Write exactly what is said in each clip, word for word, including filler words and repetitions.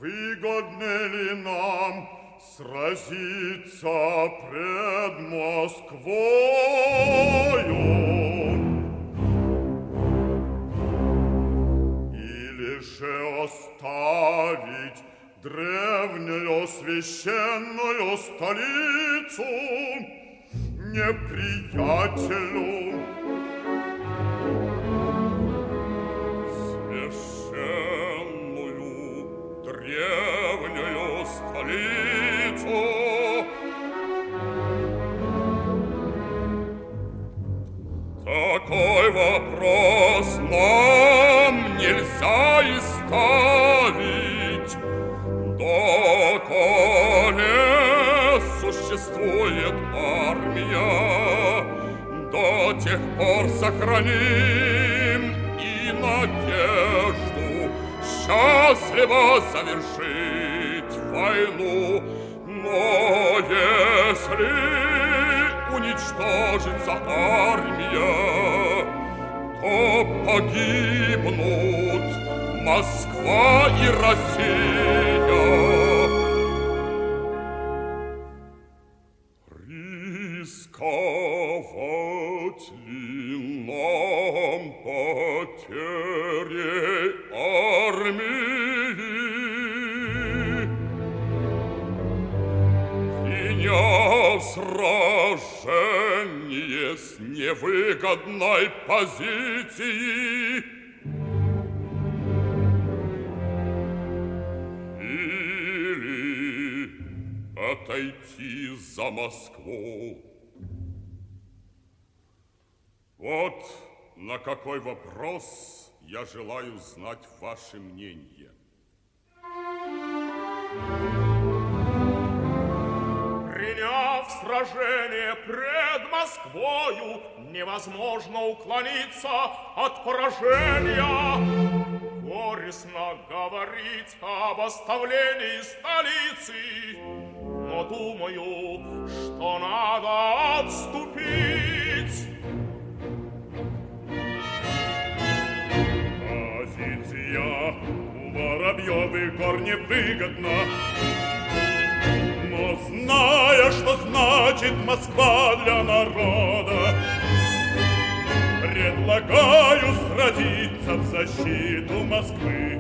выгодно ли нам сразиться пред Москвою? Или же оставить древнюю священную столицу неприятелю? Священную древнюю столицу такой вопрос нам нельзя и ставить, доколе существует армия, до тех пор сохраним и надежду счастливо завершить войну. Но если уничтожится армия, то погибнут Москва и Россия. Рисковать ли нам потерей армии, приняв сражение с невыгодной позиции? Или отойти за Москву? Вот на какой вопрос я желаю знать ваше мнение. Приняв сражение пред Москвою, невозможно уклониться от поражения. Горестно говорить об оставлении столицы, но думаю, что надо отступить. Позиция у Воробьевых гор невыгодна, но зная, что значит Москва для народа, предлагаю сразиться в защиту Москвы.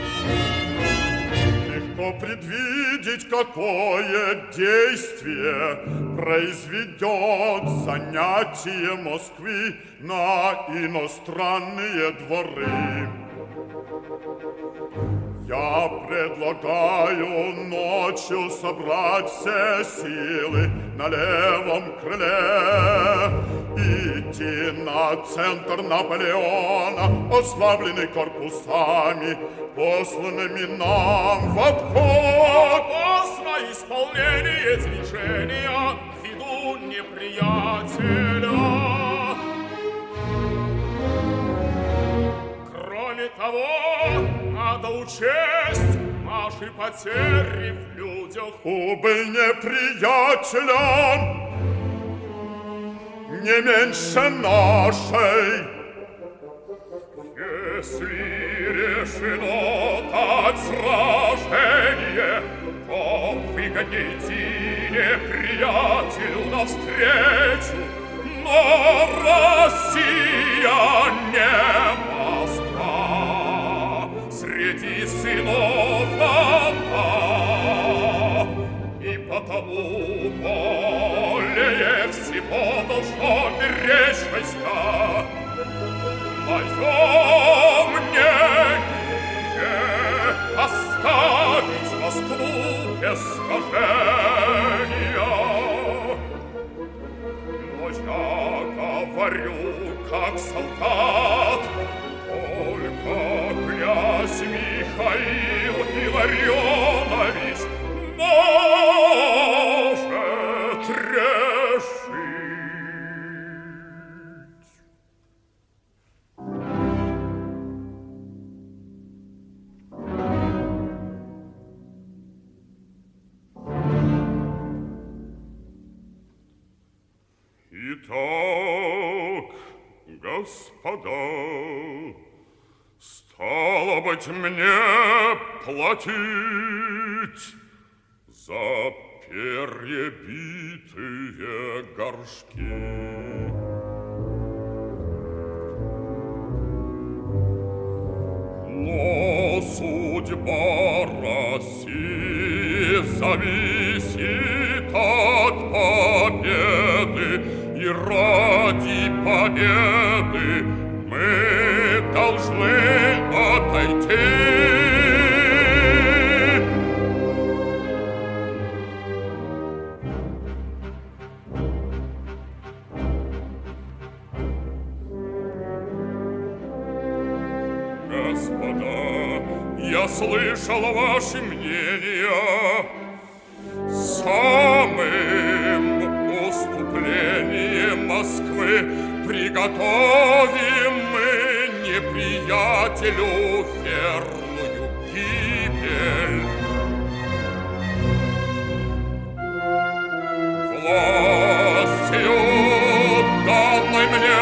Легко предвидеть, какое действие произведет занятие Москвы на иностранные дворы. Я предлагаю ночью собрать все силы на левом крыле, идти на центр Наполеона, ослабленный корпусами, посланными нам в обход. Опасно исполнение движения в виду неприятеля. Кроме того, надо учесть наши потери в людях. Убыль неприятеля не меньше нашей. Если решено дать сражение, то выгодней идти неприятелю навстречу. Но Россия не Москва среди сынов она, и потому более всего должно беречь войска. Мое мнение оставить Москву без сражения. Но я говорю, как солдат, только князь Михаил Илларионович может решить. Итак, господа, стало быть, мне платить за перебитые горшки? Но судьба России зависит от победы, и ради победы мы должны отойти. Господа, я слышал ваши мнения. Самым уступлением Москвы приготовим мы неприятелю верную гибель. Властью, данной мне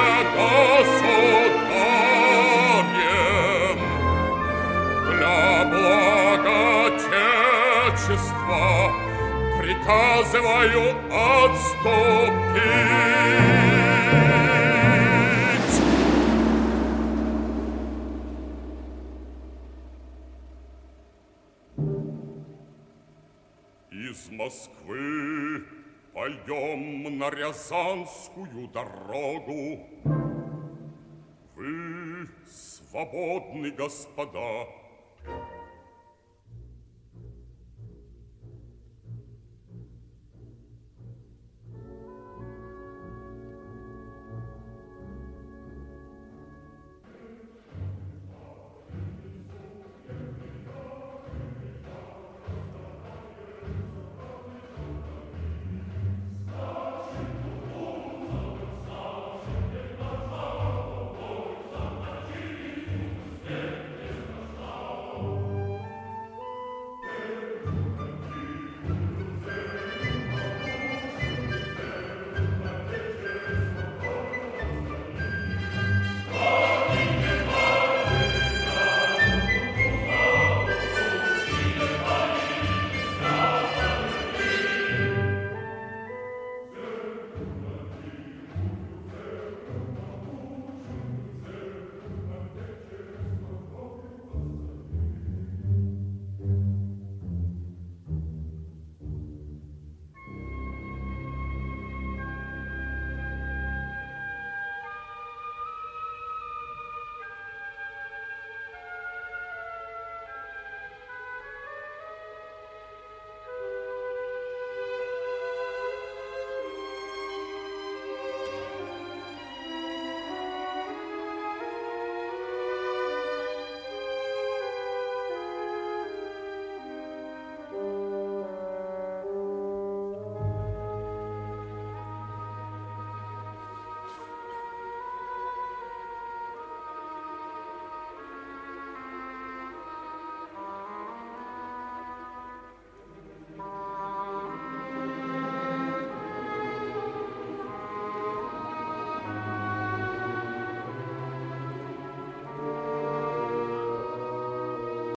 государем, для блага Отечества приказываю отступить. Из Москвы пойдем на Рязанскую дорогу. Вы свободны, господа.